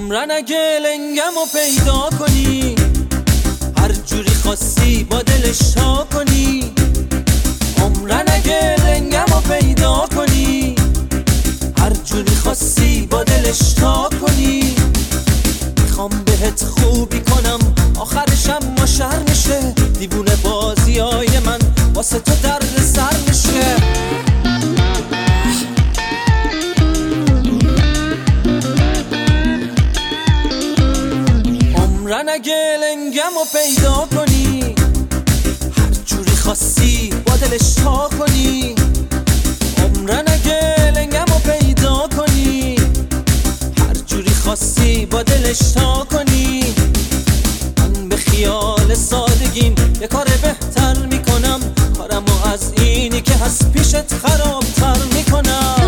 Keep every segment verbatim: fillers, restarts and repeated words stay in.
عمرن اگه لنگمو پیدا کنی، هر جوری خواستی با دلش تا کنی. عمرن اگه لنگمو پیدا کنی، هر جوری خواستی با دلش تا کنی. میخوام بهت خوبی کنم آخرشم ما شر میشه، دیوونه بازیای من واسه تو درد سر میشه. عمرن اگه لنگمو پیدا کنی، هر جوری خواستی با دلش تا کنی. عمرن اگه لنگمو پیدا کنی، هر جوری خواستی با دلش تا کنی. من به خیال سادگیم یه کار بهتر میکنم، کارمو از اینی که هست پیشت خرابتر میکنم.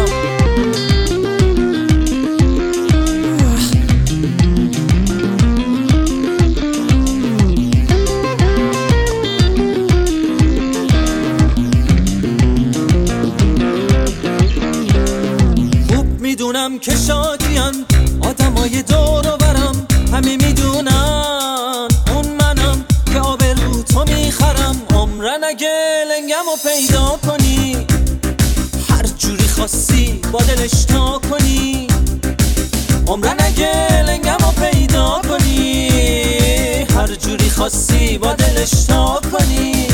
میدونم که شادیان آدمای دور و برم، همه میدونن اون منم که آبرو تو میخرم. عمرن اگه لنگمو پیدا کنی، هر جوری خواستی با دلش تا کنی. عمرن اگه لنگمو پیدا کنی، هر جوری خواستی با دلش تا کنی.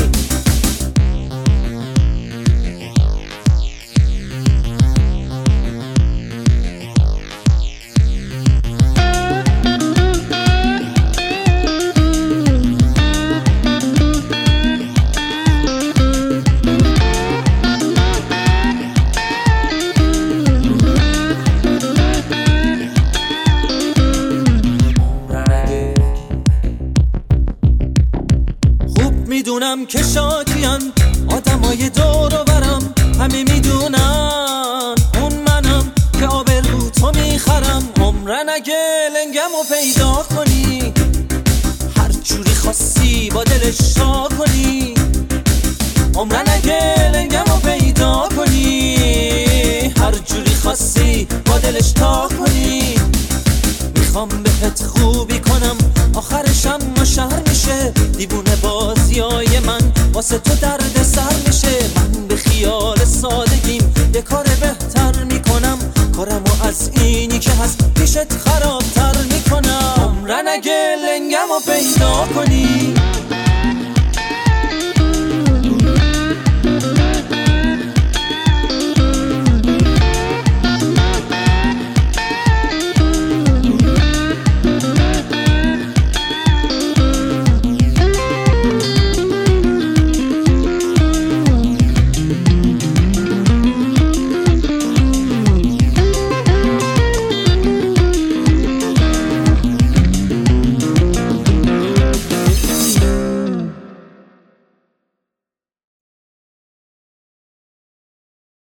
میدونم که شادیان آدمای دور و برم، همه میدونن اون منم که آبرو تو میخرم. عمرن اگه لنگمو پیدا کنی، هر جوری خواستی با دلش تا کنی. عمرن اگه لنگمو پیدا کنی، هر جوری خواستی با دلش تا کنی. میخوام بهت خوبی کنم آخرشم ما شر میشه، دیوونه بازیای من واسه تو درد سر میشه. من به خیال سادگیم یه کار بهتر میکنم، کارمو از اینی که هست پیشت خرابتر میکنم. عمرن اگه لنگمو پیدا کنی،